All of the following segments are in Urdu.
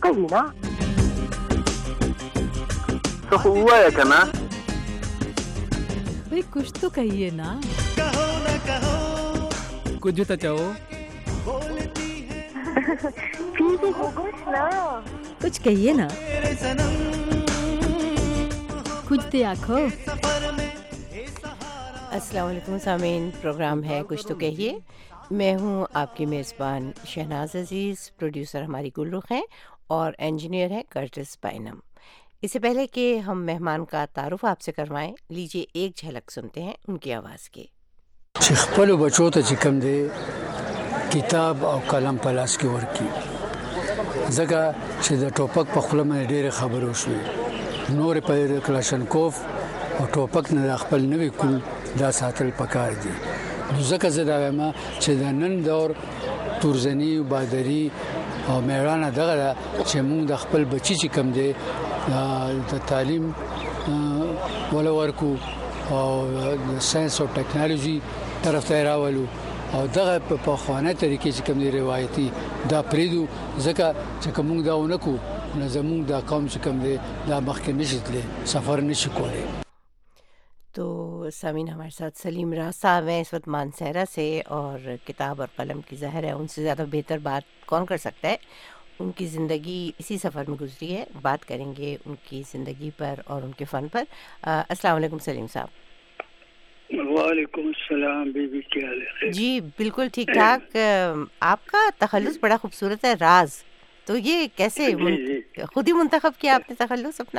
کہی نا تو ہوا ہے کنا بھئی کچھ تو کہیے نا. کچھ تو چاہو. ٹھیک ہے کچھ نا کچھ کہیے نا. کچھ تو آکھو. السلام علیکم سامعین، پروگرام ہے کچھ تو کہیے. میں ہوں آپ کی میزبان شہناز عزیز، پروڈیوسر ہماری گلرخ ہیں اور انجینئر ہیں کرٹس بائنم. اس سے پہلے کہ ہم مہمان کا تعارف آپ سے کروائیں، لیجیے ایک جھلک سنتے ہیں ان کی آواز کی. چې خپلو بچو ته چې کوم دی کتاب او قلم په لاس کې ورکړي، ځکه چې د ټوپک په خوله باندې ډېرې خبرې وشوې، نورې په کلاشنکوف او ټوپک نه د خپل نوي کول دا ساتل پکار دي. نو ځکه زه دا وایم چې د نن دور تورزني بادري او میړانه دغه ده چې موږ د خپل بچي چې کوم دی د تعلیم ولا ورکو او د ساينس او ټیکنالوژي طرف ته راولو او دغه په خوانه طریقې چې کوم دی روایتي دا پریدو، ځکه چې کوم دا ونکو نو زموږ دا قوم چې کوم دی دا مخکې نشي تللی، سفر نشي کولی. تو سامعین، ہمارے ساتھ سلیم راز صاحب ہیں اس وقت مانسہرہ سے، اور کتاب اور قلم کی ظاہر ہے ان سے زیادہ بہتر بات کون کر سکتا ہے. ان کی زندگی اسی سفر میں گزری ہے. بات کریں گے ان کی زندگی پر اور ان کے فن پر. السلام علیکم سلیم صاحب. وعلیکم السلام بی بی، کیا حال ہے؟ جی بالکل ٹھیک ٹھاک. آپ کا تخلص بڑا خوبصورت ہے، راز. تو یہ کیسے خود ہی منتخب کیا آپ نے تخلص اپنا؟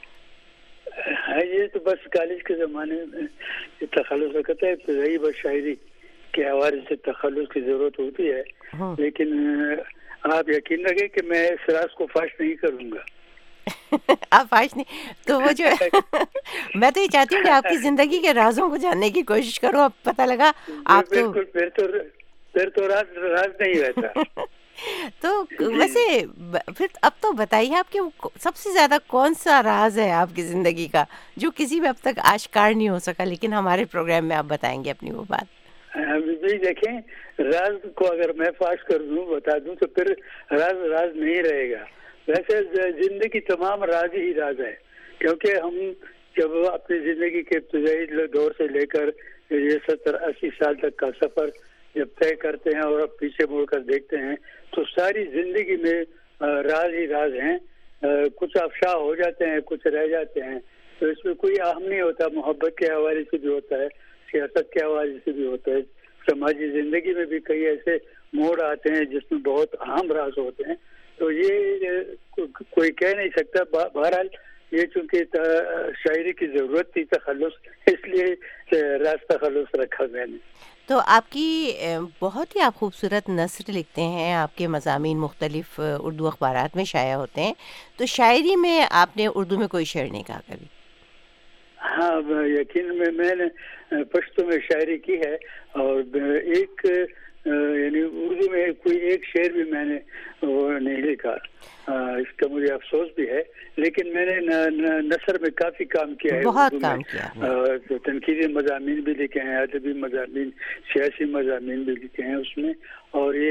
ہاں، یہ تو بس کالج کے زمانے میں یہ تخلص رکھتا ہے. ابتدائی بس شاعری کے حوالے سے تخلص کی ضرورت ہوتی ہے، لیکن آپ یقین رکھیں کہ میں اس راز کو فاش نہیں کروں گا. آپ فاش نہیں تو وہ جو میں تو یہ چاہتی ہوں کہ آپ کی زندگی کے رازوں کو جاننے کی کوشش کروں. اب پتہ لگا آپ تو پھر تو راز نہیں رہتا. تو ویسے پھر اب تو بتائیے آپ کے سب سے زیادہ کون سا راز ہے آپ کی زندگی کا جو کسی بھی اب تک آشکار نہیں ہو سکا، لیکن ہمارے پروگرام میں آپ بتائیں گے اپنی وہ بات. بھی دیکھیں، راز کو اگر میں فاش کر دوں، بتا دوں، تو پھر راز نہیں رہے گا. ویسے زندگی تمام راز ہی راز ہے، کیونکہ ہم جب اپنی زندگی کے ابتدائی دور سے لے کر یہ 70-80 سال تک کا سفر جب طے کرتے ہیں اور اب پیچھے مڑ کر دیکھتے ہیں تو ساری زندگی میں راز ہی راز ہیں. کچھ افشا ہو جاتے ہیں، کچھ رہ جاتے ہیں، تو اس میں کوئی اہم نہیں ہوتا. محبت کے حوالے سے بھی ہوتا ہے، سیاست کے حوالے سے بھی ہوتا ہے، سماجی زندگی میں بھی کئی ایسے موڑ آتے ہیں جس میں بہت اہم راز ہوتے ہیں. تو یہ کوئی کہہ نہیں سکتا. بہرحال یہ چونکہ شاعری کی ضرورت تھی تخلص، اس لیے راز تخلص رکھا میں نے. تو آپ کی بہت ہی آپ خوبصورت نثر لکھتے ہیں، آپ کے مضامین مختلف اردو اخبارات میں شائع ہوتے ہیں. تو شاعری میں آپ نے اردو میں کوئی شعر نہیں کہا کبھی؟ ہاں، یقین میں نے پشتو میں شاعری کی ہے، اور ایک یعنی اردو میں کوئی ایک شعر بھی میں نے وہ نہیں لکھا. اس کا مجھے افسوس بھی ہے، لیکن میں نے نثر میں کافی کام کیا ہے. بہت کام کیا. تنقیدی مضامین بھی لکھے ہیں، ادبی مضامین، سیاسی مضامین بھی لکھے ہیں اس میں، اور یہ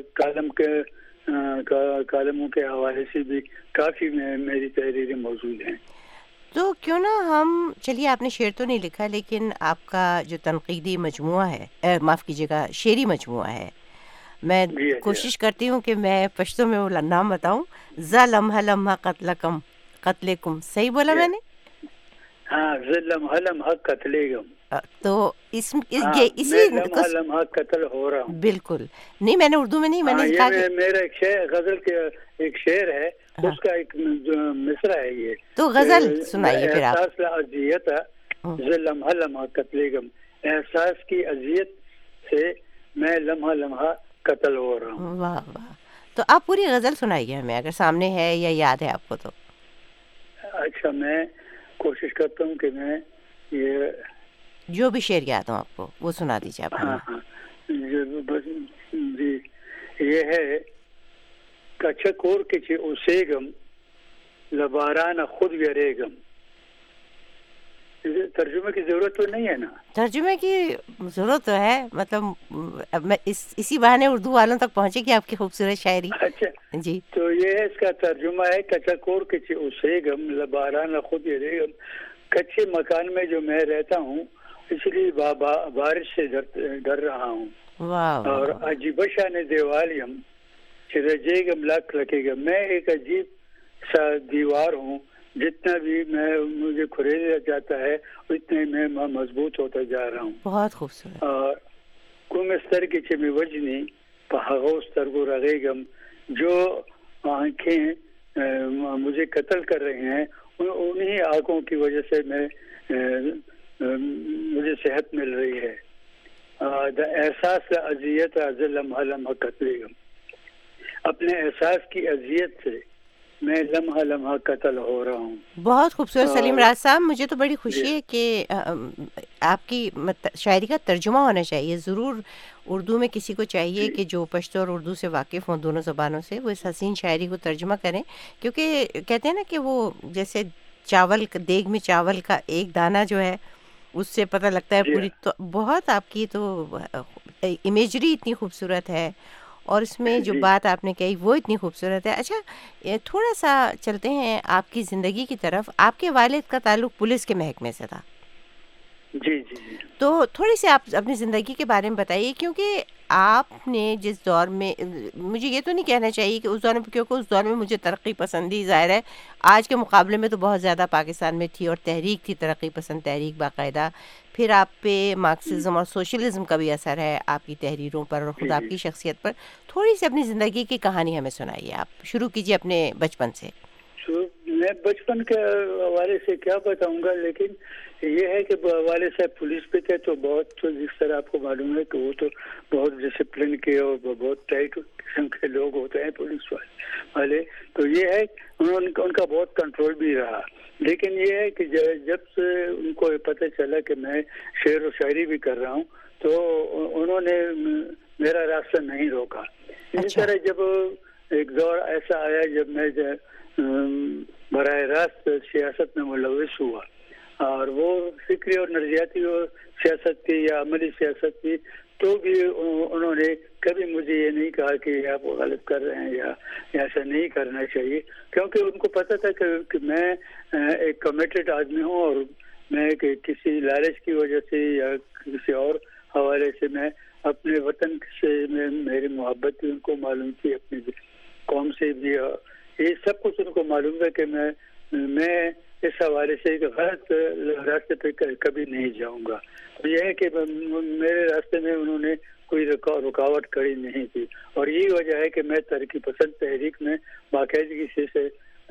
کالموں کے حوالے سے بھی کافی میری تحریریں موجود ہیں. تو کیوں نہ ہم، چلیے آپ نے شعر تو نہیں لکھا، لیکن آپ کا جو تنقیدی مجموعہ ہے، معاف کیجیے گا، شعری مجموعہ ہے، میں کوشش کرتی ہوں کہ میں پشتو میں وہ نام بتاؤں. ز لمحہ لمحہ قتلکم، صحیح بولا میں نے؟ ہاں، ز لمحہ لمحہ قتلکم. تو اسی لمحہ لمحہ قتل ہو رہا ہوں. بالکل نہیں، میں نے اردو میں نہیں، میں نے کہا کہ میرا ایک شعر، غزل کے ایک شعر ہے، اس کا ایک مصرع ہے. یہ تو غزل سنائیے پھر آپ. احساس اذیت ز لمحہ لمحہ قتلکم، احساس کی اذیت سے میں لمحہ لمحہ قتل ہو رہا ہوں. واہ واہ. تو آپ پوری غزل سنائیے ہمیں، اگر سامنے ہے یا یاد ہے آپ کو تو. اچھا، میں کوشش کرتا ہوں کہ میں یہ جو بھی شعر یاد ہوں آپ کو وہ سنا دیجیے آپ. ہاں، جی، یہ ہے: کچھکور کچھ اسیگم لباران خود یریگم، ترجمے کی ضرورت تو نہیں ہے نا؟ ترجمے کی ضرورت تو ہے، مطلب میں اسی بہانے اردو والوں تک پہنچے گی آپ کی خوبصورت شاعری. اچھا جی تو یہ ہے، اس کا ترجمہ ہے کچکور کچھ اسے گم لباران خود یہ رے گم، کچے مکان میں جو میں رہتا ہوں اس لیے بارش سے ڈر رہا ہوں. واہ اور عجیب شان دیوالیم رجے گم لاکھ رکھے گا، میں ایک عجیب سا دیوار ہوں، جتنا بھی مجھے کھریدا جاتا ہے اتنے میں مضبوط ہوتا جا رہا ہوں. بہت خوبصورت. اور کم استر کی چمی وجنی پہاغوستر کو رگے گم، جو آنکھیں مجھے قتل کر رہے ہیں انہی آنکھوں کی وجہ سے مجھے صحت مل رہی ہے. احساس اذیت از لمحہ لمحہ قتل گم، اپنے احساس کی اذیت سے میں لمحہ لمحہ قتل ہو رہا ہوں. بہت خوبصورت سلیم راز صاحب، مجھے تو بڑی خوشی ہے کہ آپ کی شاعری کا ترجمہ ہونا چاہیے ضرور. اردو میں کسی کو چاہیے کہ جو پشتو اور اردو سے واقف ہوں دونوں زبانوں سے، وہ اس حسین شاعری کو ترجمہ کریں، کیونکہ کہتے ہیں نا کہ وہ جیسے چاول دیگ میں چاول کا ایک دانہ جو ہے اس سے پتہ لگتا ہے پوری. تو بہت آپ کی تو امیجری اتنی خوبصورت ہے اور اس میں جو بات آپ نے کہی وہ اتنی خوبصورت ہے. اچھا تھوڑا سا چلتے ہیں آپ کی زندگی کی طرف. آپ کے والد کا تعلق پولیس کے محکمے سے تھا. جی جی. تو تھوڑی سی آپ اپنی زندگی کے بارے میں بتائیے، کیونکہ آپ نے جس دور میں، مجھے یہ تو نہیں کہنا چاہیے کہ اس دور میں، کیونکہ اس دور میں مجھے ترقی پسندی ظاہر ہے آج کے مقابلے میں تو بہت زیادہ پاکستان میں تھی، اور تحریک تھی ترقی پسند تحریک باقاعدہ. پھر آپ پہ مارکسزم اور سوشلزم کا بھی اثر ہے آپ کی تحریروں پر اور خود آپ کی شخصیت پر. تھوڑی سی اپنی زندگی کی کہانی ہمیں سنائیے. آپ شروع کیجیے اپنے بچپن سے. میں بچپن کے حوالے سے کیا بتاؤں گا، لیکن یہ ہے کہ والد صاحب پولیس پہ تھے تو بہت، تو جس طرح آپ کو معلوم ہے کہ وہ تو بہت ڈسپلن کے اور بہت ٹائٹ قسم کے لوگ ہوتے ہیں پولیس والے. تو یہ ہے ان کا بہت کنٹرول بھی رہا. لیکن یہ ہے کہ جب سے ان کو پتہ چلا کہ میں شعر و شاعری بھی کر رہا ہوں تو انہوں نے میرا راستہ نہیں روکا. اسی طرح جب ایک دور ایسا آیا جب میں براہ راست سیاست میں ملوث ہوا، اور وہ فکری اور نظریاتی سیاست تھی یا عملی سیاست تھی، تو بھی انہوں نے کبھی مجھے یہ نہیں کہا کہ آپ غلط کر رہے ہیں یا ایسا نہیں کرنا چاہیے، کیونکہ ان کو پتہ تھا کہ میں ایک کمیٹڈ آدمی ہوں، اور میں کسی لالچ کی وجہ سے یا کسی اور حوالے سے میں اپنے وطن سے میری محبت بھی ان کو معلوم تھی، اپنی قوم سے بھی، یہ سب کچھ ان کو معلوم ہے کہ میں اس حوالے سے ایک غلط راستے پہ کبھی نہیں جاؤں گا. یہ ہے کہ میرے راستے میں انہوں نے کوئی رکاوٹ کھڑی نہیں تھی، اور یہی وجہ ہے کہ میں ترقی پسند تحریک میں باقاعدگی سے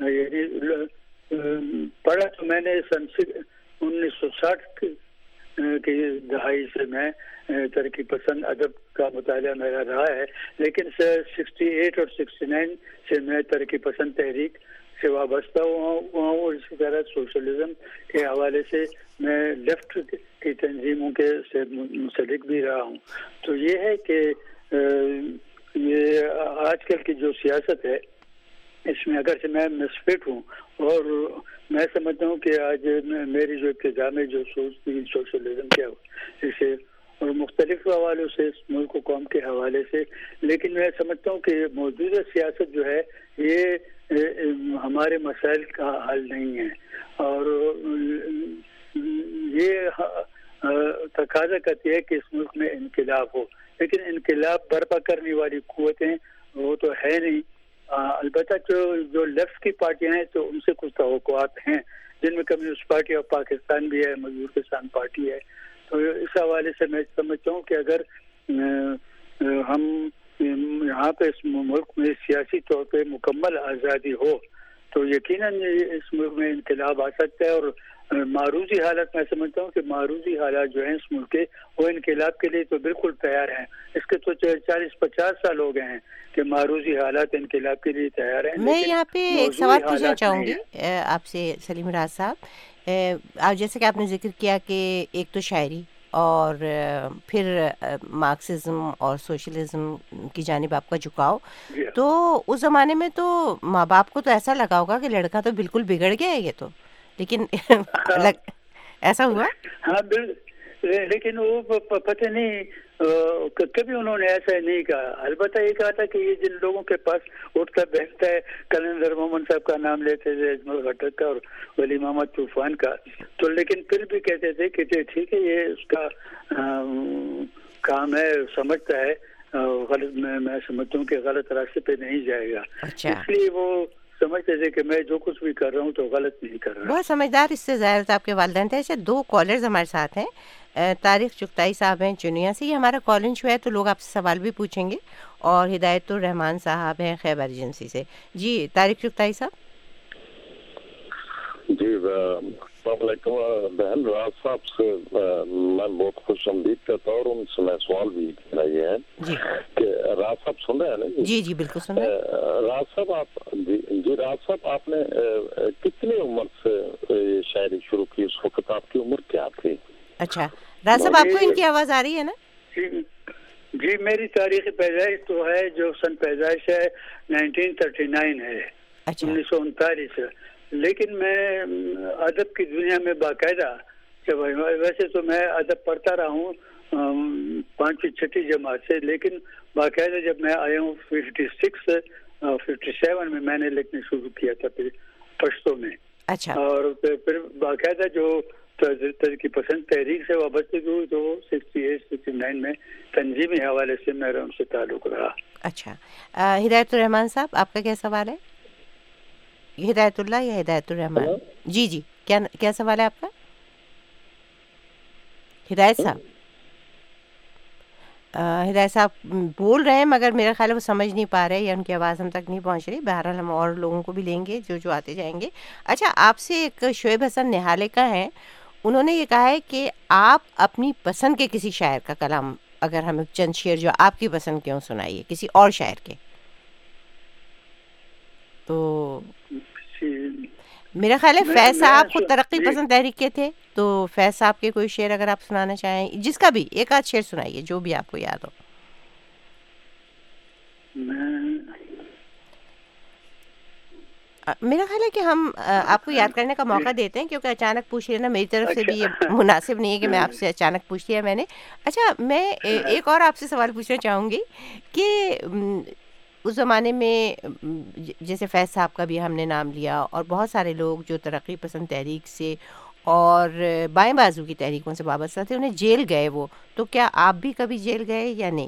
پڑھا. تو میں نے سن 1960 کی دہائی سے میں ترقی پسند ادب کا مطالعہ میرا رہا ہے، لیکن 68 اور 69 سے میں ترقی پسند تحریک سے وابستہ ہوا ہوں. اسی طرح سوشلزم کے حوالے سے میں لیفٹ کی تنظیموں کے سے منسلک بھی رہا ہوں. تو یہ ہے کہ یہ آج کل کی جو سیاست ہے اس میں اگرچہ میں مسفٹ ہوں، اور میں سمجھتا ہوں کہ آج میری جو ابتدا میں جو سوچ تھی سوشلزم کے اسے اور مختلف حوالوں سے اس ملک و قوم کے حوالے سے، لیکن میں سمجھتا ہوں کہ موجودہ سیاست جو ہے یہ ہمارے مسائل کا حل نہیں ہے، اور یہ تقاضا کرتی ہے کہ اس ملک میں انقلاب ہو، لیکن انقلاب برپا کرنے والی قوتیں وہ تو ہے نہیں. البتہ جو لیفٹ کی پارٹیاں ہیں تو ان سے کچھ توقعات ہیں، جن میں کمیونسٹ پارٹی آف پاکستان بھی ہے، مزدور کسان پارٹی ہے. تو اس حوالے سے میں سمجھتا ہوں کہ اگر ہم یہاں پہ اس ملک میں سیاسی طور پہ مکمل آزادی ہو تو یقیناً اس ملک میں انقلاب آ سکتا ہے. اور معروضی حالت میں سمجھتا ہوں کہ معروضی حالات جو ہیں اس ملک کے وہ انقلاب کے لیے تو بالکل تیار ہیں. اس کے تو 40-50 سال ہو گئے ہیں کہ معروضی حالات انقلاب کے لیے تیار ہیں. میں یہاں پہ ایک سوال پوچھنا چاہوں گی آپ سے سلیم راز صاحب. آپ جیسے کہ آپ نے ذکر کیا کہ ایک تو شاعری اور پھر مارکسزم اور سوشلزم کی جانب آپ کا جھکاؤ، تو اس زمانے میں تو ماں باپ کو تو ایسا لگا ہوگا کہ لڑکا تو بالکل بگڑ گیا ہے یہ تو، لیکن ایسا ہوا؟ हाँ लेकिन वो पता नहीं कभी उन्होंने ऐसा नहीं कहा। अलबत्ता ये कहा था कि ये जिन लोगों के पास उठता बैठता है, कलंदर मोहम्मद साहब का नाम लेते थे, अजमल खट्टक का और वली मोहम्मद तूफान का, तो लेकिन फिर भी कहते थे कि ठीक है ये उसका काम है, समझता है, गलत मैं समझता हूँ कि गलत रास्ते पे नहीं जाएगा। अच्छा। इसलिए वो समझते थे कि मैं जो कुछ भी कर रहा हूँ तो गलत नहीं कर रहा। बहुत समझदार इससे ज़ाहिर था आपके वालिदैन थे। अच्छा, 2 कॉलर्स हमारे साथ हैं। तारिक चुगताई साहब हैं चुनिया से। ये हमारा कॉल इन शो है तो लोग आपसे सवाल भी पूछेंगे, और हिदायतुर रहमान साहब हैं खैबर एजेंसी से। जी तारिक चुगताई साहब। जी अस्सलामुअलैकुम बहन, राज साहब से मैं बहुत खुश आमदीद करता हूँ और उनसे मैं सवाल भी ये है जी कि राज साहब सुन रहे हैं ना? जी जी बिल्कुल सुन रहे हैं। राज साहब आप जी राज साहब आपने कितनी उम्र से ये शायरी शुरू की? उस वक्त आपकी उम्र क्या थी? अच्छा राज साहब, आपको इनकी आवाज़ आ रही है ना? जी मेरी तारीख पैदाइश तो है, जो सन पैदाइश है 1939 है। अच्छा। 1939। लेकिन मैं अदब की दुनिया में बाकायदा, जब वैसे तो मैं अदब पढ़ता रहा हूँ 5वीं 6वीं जमात से, लेकिन बाकायदा जब मैं आया हूँ 57 में मैंने लिखने शुरू किया था फिर पश्तो में। अच्छा। और फिर बाकायदा जो की पसंद तहरीक से वाबस्ते हुई तो 68-69 में तंजीमी हवाले से मेरा उनसे ताल्लुक रहा। अच्छा, हिदायतुर रहमान साहब आपका क्या सवाल है? हिदायतुल्लाह या हिदायतुर रहमान? जी जी, क्या सवाल है आपका हिदायत साहब? हिदायत साहब बोल रहे हैं मगर मेरा ख्याल है वो समझ नहीं पा रहे या उनकी आवाज़ हम तक नहीं पहुंच रही। बहरहाल हम और लोगों को भी लेंगे जो आते जाएंगे। अच्छा, आपसे एक शोएब हसन निहाले का है, उन्होंने ये कहा है कि आप अपनी पसंद के किसी शायर का कलाम अगर हमें चंद शेर जो आपकी पसंद के हों सुनाइए, किसी और शायर के। तो मेरा ख्याल है फैज़ साहब खुद तरक्की पसंद तहरीक के थे, तो फैज़ साहब के कोई शेर अगर आप सुनाना चाहें, जिसका भी एक आध शेर सुनाइए जो भी आपको याद हो। मेरा ख्याल है कि हम आपको याद करने का मौका देते हैं, क्योंकि अचानक पूछ लेना मेरी तरफ से भी ये मुनासिब नहीं है कि मैं आपसे अचानक पूछ लिया मैंने। अच्छा, मैं एक और आपसे सवाल पूछना चाहूँगी कि उस ज़माने में जैसे फैज़ साहब का भी हमने नाम लिया और बहुत सारे लोग जो तरक्की पसंद तहरीक से और बाएं बाजू की तहरीकों से वाबस्ता थे, उन्हें जेल गए वो, तो क्या आप भी कभी जेल गए या नहीं?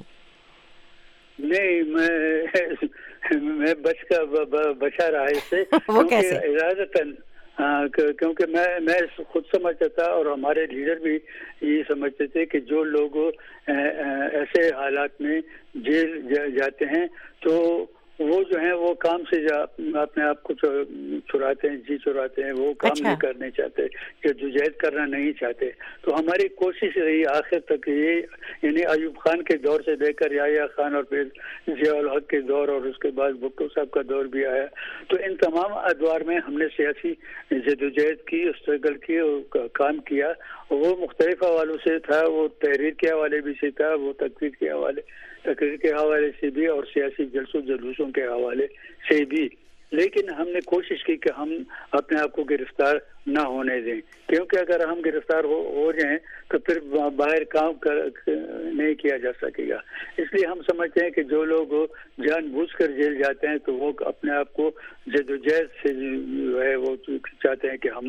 नहीं, मैं बचा रहा इससे। वो कैसे? इरादतन, क्योंकि मैं खुद समझता था और हमारे लीडर भी ये समझते थे कि जो लोग ऐसे हालात में जेल जाते हैं तो वो जो है वो काम से अपने आप को चुराते हैं, जी चुराते हैं, वो काम नहीं करने चाहते, जद्दोजहद करना नहीं चाहते। तो हमारी कोशिश रही आखिर तक ये, यानी अयूब खान के दौर से लेकर याह्या खान और फिर ज़ियाउल हक के दौर और उसके बाद भुट्टो साहब का दौर भी आया, तो इन तमाम अदवार में हमने सियासी जद्दोजहद की, स्ट्रगल की और काम किया। वो मुख्तलिफ हवालों से था, वो तहरीर के हवाले भी से था, वो तकरीर के हवाले से भी और सियासी जलसों जुलूसों के हवाले से भी। लेकिन हमने कोशिश की कि हम अपने आप को गिरफ्तार ना होने दें, क्योंकि अगर हम गिरफ्तार हो जाएं तो फिर बाहर काम नहीं किया जा सकेगा। इसलिए हम समझते हैं कि जो लोग जानबूझकर जेल जाते हैं तो वो अपने आप को जद्दोजहद से जो है वो चाहते हैं कि हम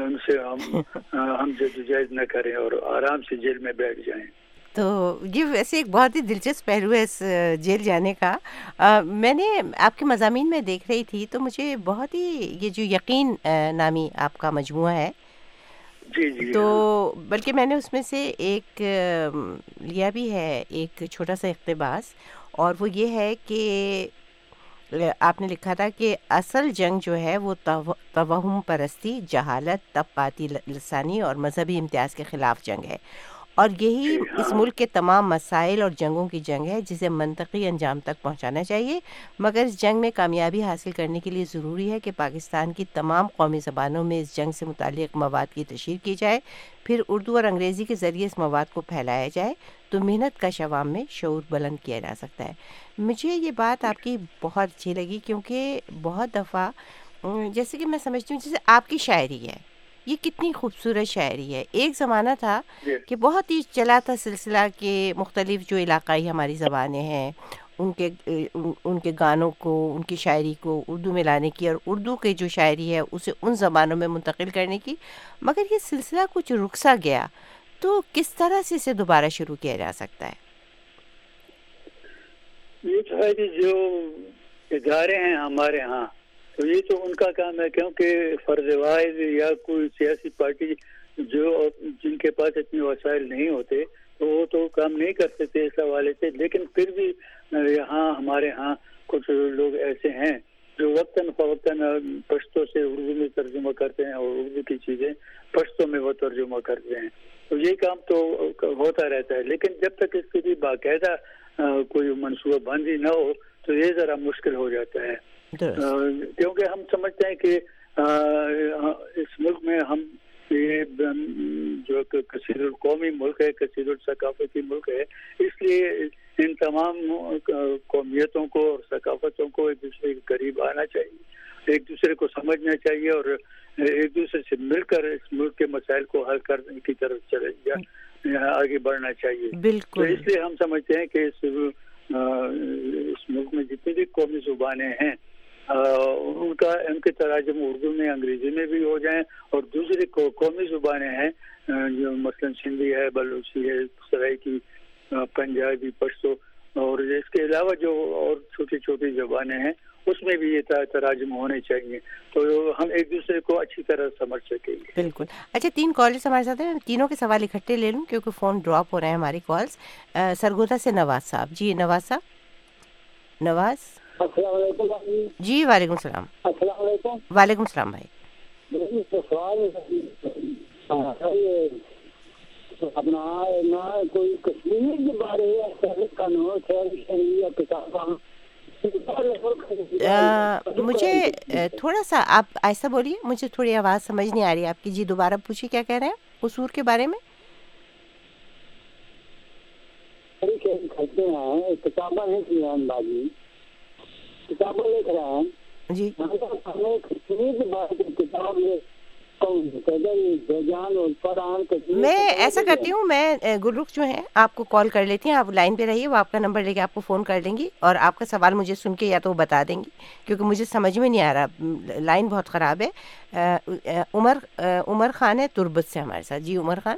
जद्दोजहद न करें और आराम से जेल में बैठ जाएं। तो ये वैसे एक बहुत ही दिलचस्प पहलू है इस जेल जाने का। मैंने आपके मज़ामीन में देख रही थी तो मुझे बहुत ही ये जो यकीन नामी आपका मजमुआ है, जी तो बल्कि मैंने उसमें से एक लिया भी है एक छोटा सा इक़्तिबास, और वो ये है कि आपने लिखा था कि असल जंग जो है वो तवहुम परस्ती, जहालत, तबक़ाती लसानी और मजहबी इम्तियाज़ के ख़िलाफ़ जंग है, और यही इस मुल्क के तमाम मसाइल और जंगों की जंग है जिसे मंतकी अंजाम तक पहुंचाना चाहिए। मगर इस जंग में कामयाबी हासिल करने के लिए ज़रूरी है कि पाकिस्तान की तमाम कौमी ज़बानों में इस जंग से मुताल्लिक़ मवाद की तशहीर की जाए, फिर उर्दू और अंग्रेज़ी के ज़रिए इस मवाद को फैलाया जाए तो मेहनत का अवाम में शऊर बुलंद किया जा सकता है। मुझे ये बात आपकी बहुत अच्छी लगी, क्योंकि बहुत दफ़ा जैसे कि मैं समझती हूँ जैसे आपकी शायरी है یہ کتنی خوبصورت شاعری ہے. ایک زمانہ تھا کہ بہت ہی چلا تھا سلسلہ کہ مختلف جو علاقائی ہماری زبانیں ہیں ان کے گانوں کو، ان کی شاعری کو اردو میں لانے کی، اور اردو کے جو شاعری ہے اسے ان زبانوں میں منتقل کرنے کی. مگر یہ سلسلہ کچھ رک سا گیا، تو کس طرح سے اسے دوبارہ شروع کیا جا سکتا ہے؟ یہ تو ہے کہ جو ادارے ہیں ہمارے ہاں، تو یہ تو ان کا کام ہے، کیونکہ فرض واحد یا کوئی سیاسی پارٹی جن کے پاس اتنے وسائل نہیں ہوتے تو وہ تو کام نہیں کر سکتے اس حوالے سے. لیکن پھر بھی یہاں ہمارے ہاں کچھ لوگ ایسے ہیں جو وقتاً فوقتاً پشتو سے اردو میں ترجمہ کرتے ہیں اور اردو کی چیزیں پشتو میں وہ ترجمہ کرتے ہیں. تو یہ کام تو ہوتا رہتا ہے، لیکن جب تک اس کی بھی باقاعدہ کوئی منصوبہ بندی نہ ہو تو یہ ذرا مشکل ہو جاتا ہے. کیونکہ ہم سمجھتے ہیں کہ اس ملک میں ہم یہ جو کثیر القومی ملک ہے، کثیر الثقافتی ملک ہے، اس لیے ان تمام قومیتوں کو اور ثقافتوں کو ایک دوسرے کے قریب آنا چاہیے، ایک دوسرے کو سمجھنا چاہیے اور ایک دوسرے سے مل کر اس ملک کے مسائل کو حل کرنے کی طرف آگے بڑھنا چاہیے. بالکل. تو اس لیے ہم سمجھتے ہیں کہ اس ملک میں جتنی بھی قومی زبانیں ہیں ان کے تراجم اردو میں، انگریزی میں بھی ہو جائیں، اور دوسری قومی زبانیں ہیں جو مثلاً سندھی ہے، بلوچی ہے، سرائکی، پنجابی، پشتو، اور اس کے علاوہ جو اور چھوٹی چھوٹی زبانیں ہیں اس میں بھی یہ تراجم ہونے چاہیے، تو ہم ایک دوسرے کو اچھی طرح سمجھ سکیں گے. بالکل. اچھا، 3 کالرز ہمارے ساتھ ہیں، تینوں کے سوال اکٹھے لے لوں کیونکہ فون ڈراپ ہو رہے ہیں ہماری کالز. سرگودا سے نواز صاحب. جی نواز صاحب. نواز. السلام علیکم. جی وعلیکم السلام. السلام علیکم. وعلیکم السلام بھائی. اپنا کوئی کشمیر کے بارے مجھے تھوڑا سا آپ ایسا بولیے، مجھے تھوڑی آواز سمجھ نہیں آ رہی آپ کی. جی دوبارہ پوچھیے کیا کہہ رہے ہیں قصور کے بارے میں. کتابیں لکھ رہے ہیں بازی، کتابیں لکھ رہے ہیں جی. کشمیر کے بارے میں کتاب میں ایسا کرتی ہوں، میں گلرخ جو ہیں آپ کو کال کر لیتی ہیں، آپ لائن پہ رہیے، وہ آپ کا نمبر لے کے آپ کو فون کر دیں گی اور آپ کا سوال مجھے سن کے یا تو وہ بتا دیں گی کیونکہ مجھے سمجھ میں نہیں آ رہا، لائن بہت خراب ہے. عمر خان ہے تربت سے ہمارے ساتھ. جی عمر خان.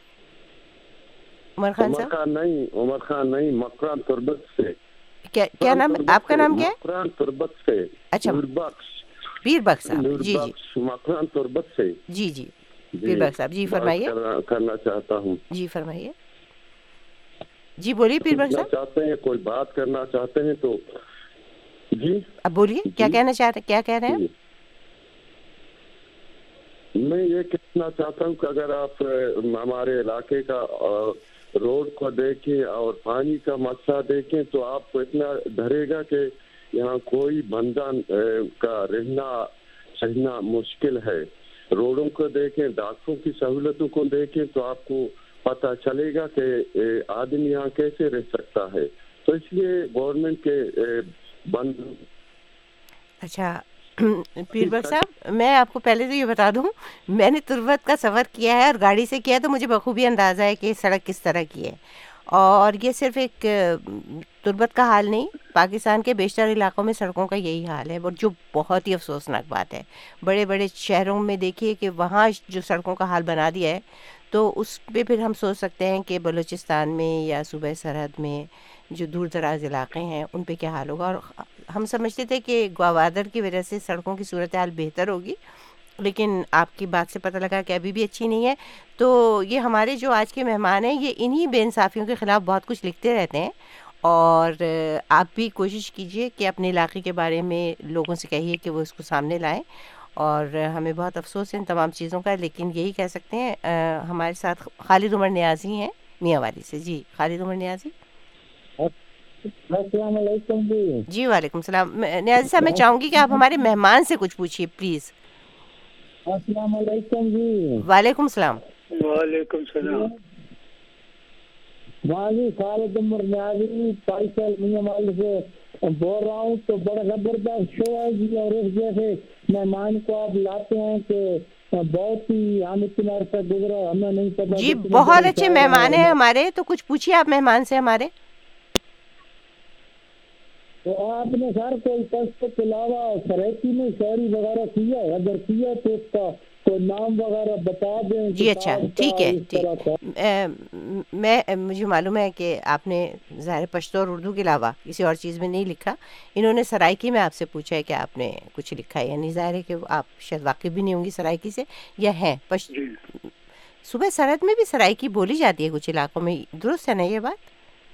عمر خان صاحب. عمر خان نہیں، مکران تربت سے. کیا نام ہے آپ کا؟ نام کیا ہے؟ مکران تربت سے. اچھا پیر بخش صاحب. جی جی مکران تربت سے. جی جی پیر بخش صاحب. جی فرمائیے. کرنا چاہتا ہوں. جی فرمائیے. جی بولیے پیر بخش صاحب. چاہتے ہیں کوئی بات کرنا چاہتے ہیں تو جی اب بولیے کیا کہنا چاہتے ہیں، کیا کہہ رہے ہیں؟ میں یہ کہنا چاہتا ہوں کہ اگر آپ ہمارے علاقے کا روڈ کو دیکھیں اور پانی کا مسئلہ دیکھیں تو آپ کو اتنا ڈرے گا کہ یہاں کوئی بندہ کا رہنا سہنا مشکل ہے. روڈوں کو دیکھیں، ڈاکٹروں کی سہولتوں کو دیکھیں تو آپ کو پتہ چلے گا کہ آدمی یہاں کیسے رہ سکتا ہے. تو اس لیے گورنمنٹ کے بند. اچھا پیر بخش صاحب، میں آپ کو پہلے تو یہ بتا دوں، میں نے تربت کا سفر کیا ہے اور گاڑی سے کیا ہے، تو مجھے بخوبی اندازہ ہے کہ سڑک کس طرح کی ہے. اور یہ صرف ایک تربت کا حال نہیں، پاکستان کے بیشتر علاقوں میں سڑکوں کا یہی حال ہے، جو بہت ہی افسوسناک بات ہے. بڑے بڑے شہروں میں دیکھیے کہ وہاں جو سڑکوں کا حال بنا دیا ہے، تو اس پہ پھر ہم سوچ سکتے ہیں کہ بلوچستان میں یا صوبہ سرحد میں جو دور دراز علاقے ہیں ان پہ کیا حال ہوگا. اور ہم سمجھتے تھے کہ گوادر کی وجہ سے سڑکوں کی صورتحال بہتر ہوگی، لیکن آپ کی بات سے پتہ لگا کہ ابھی بھی اچھی نہیں ہے. تو یہ ہمارے جو آج کے مہمان ہیں یہ انہی بے انصافیوں کے خلاف بہت کچھ لکھتے رہتے ہیں، اور آپ بھی کوشش کیجئے کہ اپنے علاقے کے بارے میں لوگوں سے کہیے کہ وہ اس کو سامنے لائیں. اور ہمیں بہت افسوس ہے ان تمام چیزوں کا، لیکن یہی کہہ سکتے ہیں. ہمارے ساتھ خالد عمر نیازی ہیں میاں والی سے. جی خالد عمر نیازی. السلام علیکم. جی وعلیکم السلام. نیازی صاحب میں چاہوں گی کہ آپ ہمارے مہمان سے کچھ پوچھیے پلیز. السلام علیکم. جی وعلیکم السلام. وعلیکم السلام. والی خالد عمر نیازی فیصل میاں والی سے بول رہا ہوں. تو بڑا زبردست شو ہے جی، اور اس جیسے مہمان کو آپ لاتے ہیں کہ بہت ہی ہم اتنا عرصہ گزرا ہمیں نہیں پتا. جی بہت اچھے مہمان ہیں ہمارے, تو کچھ پوچھیے آپ مہمان سے ہمارے. تو آپ نے سر کوئی پشت کے علاوہ سرائکی میں شاعری وغیرہ کیا ہے؟ اگر کیا تو اس کا کوئی نام وغیرہ بتا دیں. جی اچھا ٹھیک ہے, ٹھیک. مجھے معلوم ہے کہ آپ نے ظاہر پشتو اور اردو کے علاوہ کسی اور چیز میں نہیں لکھا. انہوں نے سرائکی میں آپ سے پوچھا ہے کہ آپ نے کچھ لکھا ہے, یعنی ظاہر ہے کہ آپ شاید واقف بھی نہیں ہوں گی سرائکی سے, یا ہیں صوبہ سرحد میں بھی سرائکی بولی جاتی ہے کچھ علاقوں میں, درست ہے نا یہ بات؟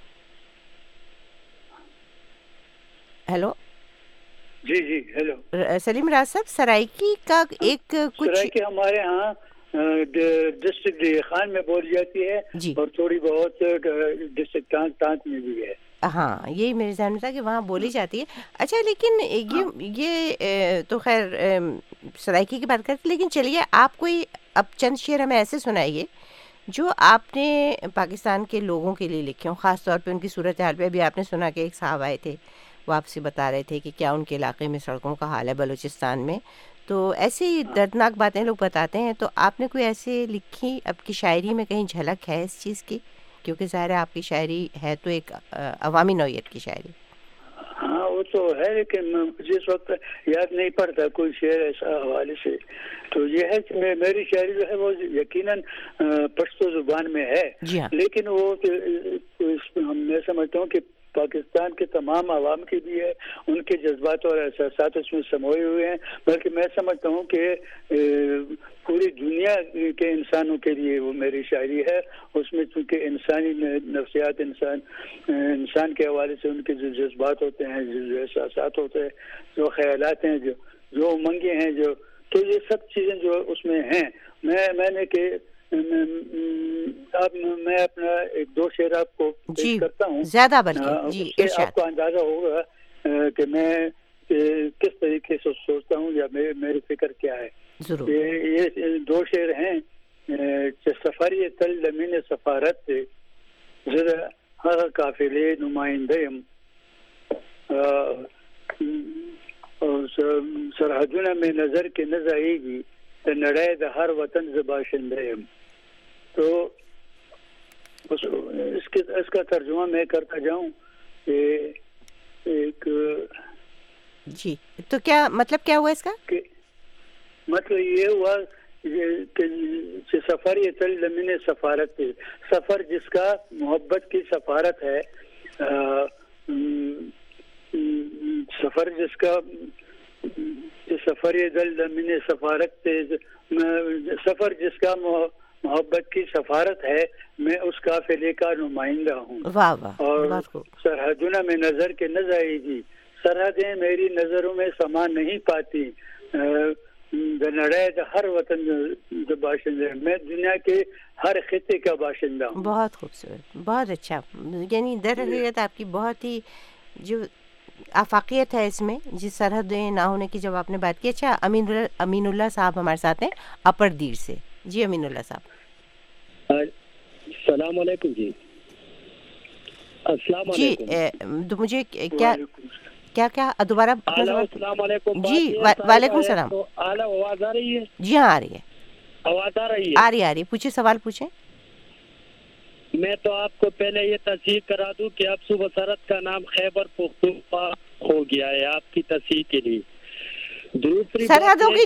ہیلو جی جی ہیلو سلیم راز صاحب, سرائکی کا ایک کچھ سرائکی ہمارے ہاں ڈسٹرکٹ دیہ خان میں بولی جاتی ہے جی, اور تھوڑی بہت ڈسٹرکٹ ٹانک میں بھی ہے. ہاں یہی میرے ذہن میں تھا کہ وہاں بولی جاتی ہے. اچھا لیکن یہ تو خیر سرائکی کی بات کرتے, لیکن چلیے آپ کوئی اب چند شعر ہمیں ایسے سنائیے جو آپ نے پاکستان کے لوگوں کے لیے لکھے ہوں, خاص طور پہ ان کی صورتحال پہ. ابھی آپ نے سنا کہ ایک صاحب آئے تھے, وہ آپ سے بتا رہے تھے کہ کیا ان کے علاقے میں سڑکوں کا حال ہے بلوچستان میں, تو ایسی دردناک باتیں لوگ بتاتے ہیں. تو آپ نے کوئی ایسے لکھی, آپ کی شاعری میں کہیں جھلک ہے اس چیز کی؟ کیونکہ ظاہر ہے آپ کی شاعری ہے تو ایک عوامی نوعیت کی شاعری. ہاں وہ تو ہے, لیکن مجھے اس وقت یاد نہیں پڑتا کوئی شعر ایسا حوالے سے. تو یہ ہے کہ میری شاعری جو ہے وہ یقیناً پشتو زبان میں ہے, جی ہاں, لیکن وہ میں سمجھتا ہوں کہ پاکستان کے تمام عوام کے لیے ان کے جذبات اور احساسات اس میں سموئے ہوئے ہیں, بلکہ میں سمجھتا ہوں کہ پوری دنیا کے انسانوں کے لیے وہ میری شاعری ہے. اس میں چونکہ انسانی نفسیات, انسان کے حوالے سے ان کے جو جذبات ہوتے ہیں, جو احساسات ہوتے ہیں, جو خیالات ہیں, جو امنگیں ہیں, تو یہ سب چیزیں جو اس میں ہیں. میں نے کہ اب میں اپنا ایک دو شعر آپ کو پیش کرتا ہوں, زیادہ بلکہ جی ارشاد. آپ کو اندازہ ہوگا کہ میں کس طریقے سے سوچتا ہوں یا میری فکر کیا ہے. ضرور. یہ دو شعر ہیں. سفری تل زمین سفارت سے ذرا ہر قافلے نمائندہم, سرحدوں میں نظر کے نہ آئے گی نڑے دا ہر وطن زباشندہم. تو اس کا ترجمہ میں کرتا جاؤں کہ ایک جی, تو کیا مطلب کیا ہوا اس کا؟ مطلب یہ ہوا کہ سفر یہ تل زمین سفارت ہے, سفر جس کا محبت کی سفارت ہے, سفر جس کا سفر یہ دل زمین سفارت ہے, سفر جس کا محبت کی سفارت ہے, میں اس قافلے کا نمائندہ ہوں. واہ واہ, اور سرحدوں میں نظر کے نہ آئے گی, سرحدیں میری نظروں میں سما نہیں پاتی, ہر وطن باشندہ, میں دنیا کے ہر خطے کا باشندہ ہوں. بہت خوبصورت, بہت اچھا. یعنی در حقیقت آپ کی بہت ہی جو آفاقیت ہے اس میں, جس سرحدیں نہ ہونے کی جب آپ نے بات کی. اچھا امین اللہ صاحب ہمارے ساتھ ہیں اپر دیر سے. جی امین اللہ صاحب. السلام علیکم. جی السلام علیکم. جی مجھے کیا دوبارہ السلام علیکم. جی وعلیکم السلام. آواز آ رہی ہے؟ جی ہاں آ رہی ہے. آواز آ رہی ہے؟ آ رہی. پوچھیں, سوال پوچھیں. میں تو آپ کو پہلے یہ تصحیح کرا دوں کہ اب صوبہ سرحد کا نام خیبر پختونخوا ہو گیا ہے, آپ کی تصحیح کے لیے. سرحدوں کی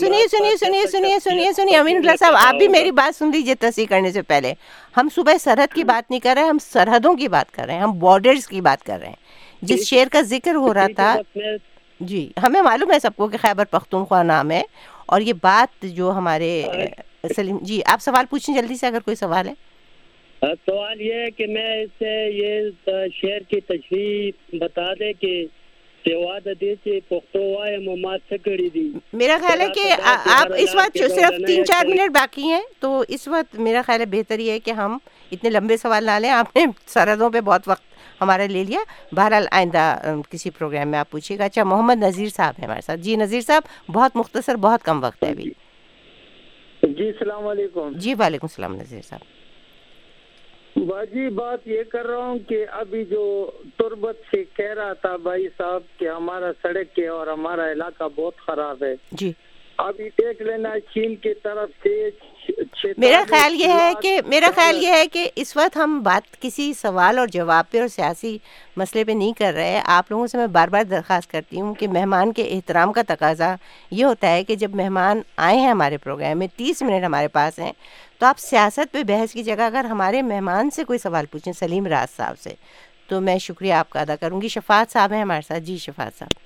سنیے امین اللہ صاحب, آپ بھی میری بات سن لیجیے. تصحیح کرنے سے پہلے ہم صوبہ سرحد کی بات نہیں کر رہے, ہم سرحدوں کی بات کر رہے ہیں, ہم بارڈرز کی بات کر رہے ہیں. جس شعر کا ذکر ہو رہا تھا, جی ہمیں معلوم ہے سب کو کہ خیبر پختونخوا نام ہے, اور یہ بات جو ہمارے سلیم جی, آپ سوال پوچھیں جلدی سے اگر کوئی سوال ہے. سوال یہ ہے کہ میں اس سے یہ شعر کی تشریح بتا دے کہ میرا خیال ہے کہ آپ اس وقت صرف 3-4 منٹ باقی ہیں, تو اس وقت میرا خیال ہے بہتر یہ ہے کہ ہم اتنے لمبے سوال نہ لیں. آپ نے سرحدوں پہ بہت وقت ہمارا لے لیا. بہرحال آئندہ کسی پروگرام میں آپ پوچھیے گا. اچھا محمد نذیر صاحب ہیں ہمارے ساتھ. جی نذیر صاحب, بہت مختصر, بہت کم وقت ہے ابھی. جی السلام علیکم. جی وعلیکم السلام نذیر صاحب. باجی بات یہ کر رہا ہوں کہ ابھی جو تربت سے کہہ رہا تھا بھائی صاحب کہ ہمارا سڑک کے اور ہمارا علاقہ بہت خراب ہے. جی अभी देख लेना चीन की तरफ से मेरा ख्याल ये है कि इस वक्त हम बात किसी सवाल और जवाब पे और सियासी मसले पे नहीं कर रहे हैं। आप लोगों से मैं बार बार दरख्वास्त करती हूँ कि मेहमान के एहतराम का तकाजा ये होता है कि जब मेहमान आए हैं हमारे प्रोग्राम में, 30 मिनट हमारे पास हैं, तो आप सियासत पे बहस की जगह अगर हमारे मेहमान से कोई सवाल पूछें, सलीम राज साहब से, तो मैं शुक्रिया आपका अदा करूँगी। शफात साहब हैं हमारे साथ। जी शफात साहब,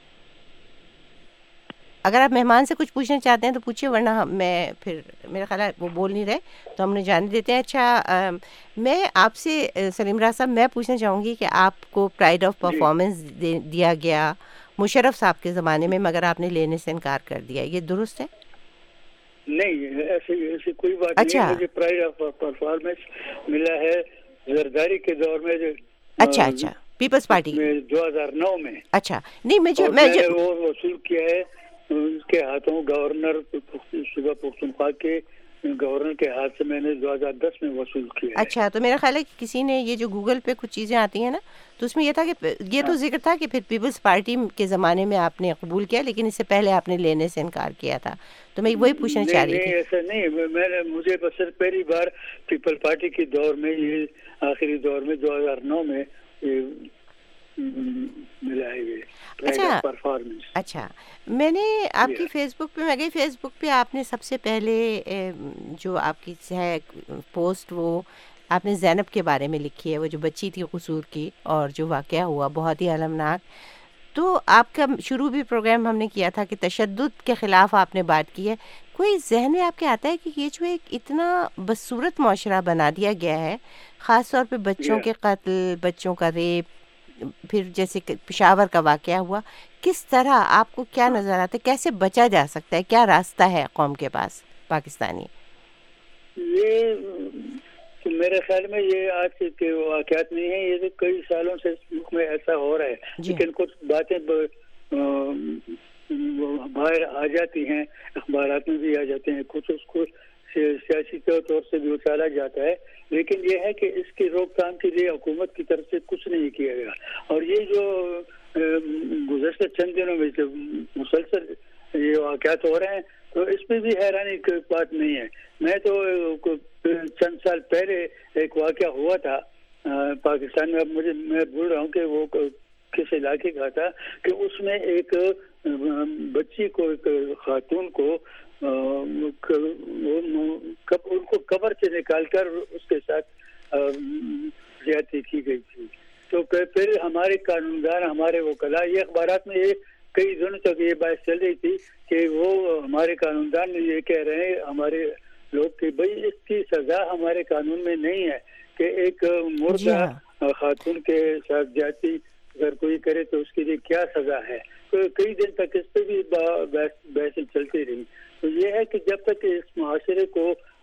अगर आप मेहमान से कुछ पूछना चाहते हैं तो पूछिए, वरना मैं फिर मेरा ख्याल है वो बोल नहीं रहे तो हमने जाने देते हैं। अच्छा, मैं आपसे सलीम राज साहब मैं पूछना चाहूँगी कि आपको प्राइड ऑफ परफॉर्मेंस दिया गया मुशर्रफ साहब के ज़माने में, मगर आपने लेने से इनकार कर दिया, ये दुरुस्त है? नहीं, ऐसी कोई बात नहीं है। मुझे प्राइड ऑफ परफॉर्मेंस मिला है जरदारी के दौर में। अच्छा, पीपल्स पार्टी 2009 में। अच्छा, नहीं मैं वो वसूल किया है उनके हाथों, गवर्नर सूबा पख्तूनख्वा के गवर्नर के हाथ से मैंने 2010 में वसूल किया है। अच्छा, तो मेरा ख्याल है कि किसी ने ये जो गूगल पे कुछ चीज़ें आती हैं ना, तो उसमें ये था कि ये तो जिक्र था कि फिर पीपल्स पार्टी के ज़माने में आपने कबूल किया, लेकिन इससे पहले आपने लेने से इनकार किया था, तो मैं वही पूछना चाह रही थी। ऐसा नहीं, मुझे बस पहली बार पीपल पार्टी के दौर में, ये आखिरी दौर में 2009 में मिला है ये परफॉर्मेंस। अच्छा, मैंने आपकी फेसबुक पे आपने सबसे पहले जो आपकी है पोस्ट, वो आपने ज़ैनब के बारे में लिखी है, वो जो बच्ची थी कसूर की, और जो वाक़या हुआ बहुत ही अलमनाक। तो आपका शुरू भी प्रोग्राम हमने किया था कि तशद्दुद के ख़िलाफ़ आपने बात की है। कोई जहन में आपके आता है कि ये जो एक इतना बदसूरत मुआशरा बना दिया गया है, ख़ास तौर पे बच्चों के कत्ल, बच्चों का रेप, फिर जैसे पेशावर का वाक़या हुआ, किस तरह आपको क्या नज़र आता है, कैसे बचा जा सकता है, क्या रास्ता है कौम के पास पाकिस्तानी? ये तो मेरे ख्याल में ये आज के वाक़यात नहीं है, ये तो कई सालों से मुल्क में ऐसा हो रहा है, लेकिन कुछ बातें बाहर आ जाती हैं, अखबारात में भी आ जाते हैं, कुछ उसको सियासी तौर से भी उछाला जाता है, लेकिन ये है कि इसकी रोकथाम के लिए हुकूमत की तरफ से कुछ नहीं किया गया। और ये जो गुज़श्ता चंद दिनों में जो मुसलसल ये वाक़यात हो रहे हैं, तो इसमें भी हैरानी की बात नहीं है। मैं तो चंद साल पहले एक वाक़या हुआ था पाकिस्तान में, अब मैं भूल रहा हूँ कि वो किस इलाके का था, कि उसमें एक बच्ची को, एक खातून को उनको कब्र से निकालकर उसके साथ ज्यादती की गई थी। तो फिर हमारे कानूनदार, हमारे वकला, ये अखबारात में ये कई दिनों तक ये बात चल रही थी कि वो हमारे कानूनदार ने ये कह रहे हैं हमारे लोग कि भाई इसकी सजा हमारे कानून में नहीं है कि एक मुर्दा खातून के साथ ज्यादती अगर कोई करे तो उसके लिए क्या सजा है। तो कई दिन तक इस पर भी बहस चलती रही। तो ये है कि जब तक इस मुआशरे को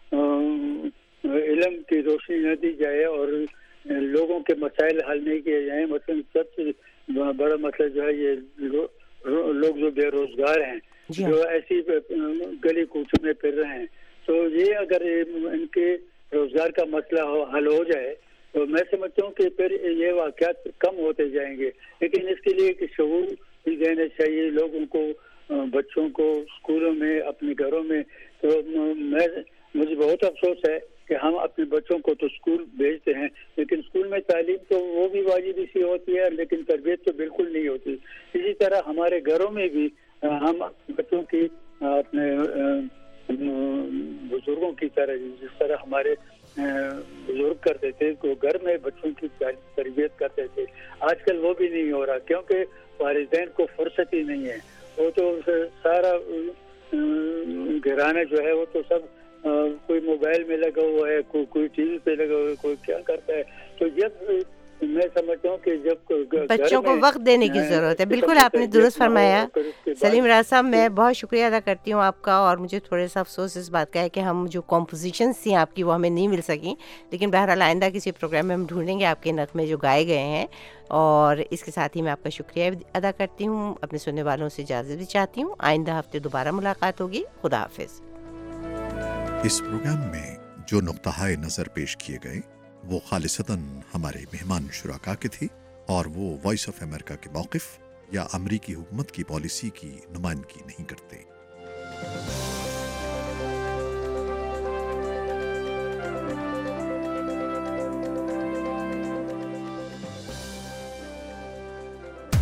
इल्म की रोशनी न दी जाए और लोगों के मसाइल हल नहीं किए जाए, मतलब सबसे बड़ा मसला जो है ये लोग जो बेरोजगार हैं, जो ऐसी गली कूचों में फिर रहे हैं, तो ये अगर इनके रोजगार का मसला हल हो जाए तो मैं समझता हूँ कि फिर ये वाक़यात कम होते जाएंगे। लेकिन इसके लिए कि शऊर भी देना चाहिए लोगों को, बच्चों को स्कूलों में, अपने घरों में। तो मुझे बहुत अफसोस है कि हम अपने बच्चों को तो स्कूल भेजते हैं, लेकिन स्कूल में तालीम तो वो भी वाजिब सी होती है, लेकिन तरबियत तो बिल्कुल नहीं होती। इसी तरह हमारे घरों में भी हम अपने बच्चों की, अपने बुजुर्गों की तरह, जिस तरह हमारे बुजुर्ग करते थे, तो घर में बच्चों की तरबियत करते थे, आजकल वो भी नहीं हो रहा, क्योंकि वालिदैन को फुर्सत ही नहीं है। वो तो सारा घराना जो है वो तो सब कोई मोबाइल में लगा हुआ है, कोई टीवी पे लगा हुआ है, कोई क्या करता है। तो जब मैं समझता हूँ कि जब बच्चों को वक्त देने की ज़रूरत है। बिल्कुल आपने दुरुस्त फरमाया सलीम राज साहब, मैं बहुत शुक्रिया अदा करती हूँ आपका। और मुझे थोड़ा सा अफसोस इस बात का है कि हम जो कॉम्पोजिशंस थी आपकी वो हमें नहीं मिल सकी, लेकिन बहरहाल आइंदा किसी प्रोग्राम में हम ढूंढेंगे आपके नग़मे जो गाए गए हैं। और इसके साथ ही मैं आपका शुक्रिया अदा करती हूँ, अपने सुनने वालों से इजाज़त भी चाहती हूँ। आइंदा हफ्ते दोबारा मुलाकात होगी। खुदा हाफिज़। इस प्रोग्राम में जो नुक्ता-ए नज़र पेश किए गए वो खालिसतन हमारे मेहमान शुराका के थे, और वो वॉइस ऑफ अमेरिका के मौक़िफ़ या अमरीकी हुकूमत की पॉलिसी की नुमाइंदगी नहीं करते। ہیں.